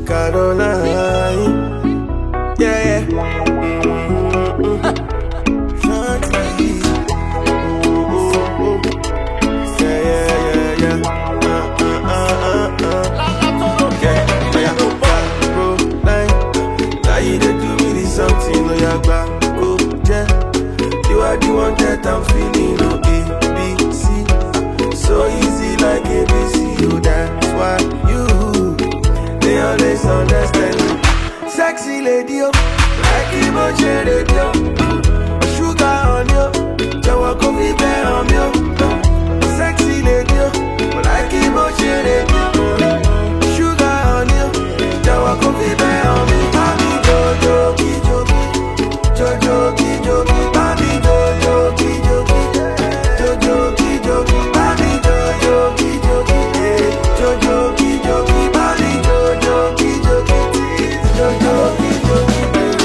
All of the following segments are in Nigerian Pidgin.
Caroline. Yeah, yeah. Shorty. Yeah, yeah, yeah, yeah. Yeah, Caroline. Now you dey do me this something, no ya gba, oh yeah. You are the one that I'm feeling, oh A, B, C. So easy like ABC, oh that's why you, they always understand me. Sexy lady, oh, like emoji radio. Sugar on you, Jawa coffee bear on you. Sexy lady, oh, like emoji radio. Sugar on you, Jawa coffee bear on me. Mami Jojo, Kijoki, Jojo, Kijoki, Mami Jojo, Kijoki, Jojo, Kijoki, Mami Jojo, Kijoki, Jojo, Kijoki, Mami Jojo, Kijoki, Jojo, Kijoki.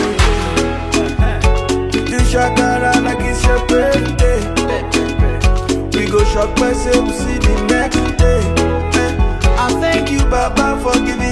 Do shakara like it's your birthday. We go shop myself, see the next day. I thank you, Baba, for giving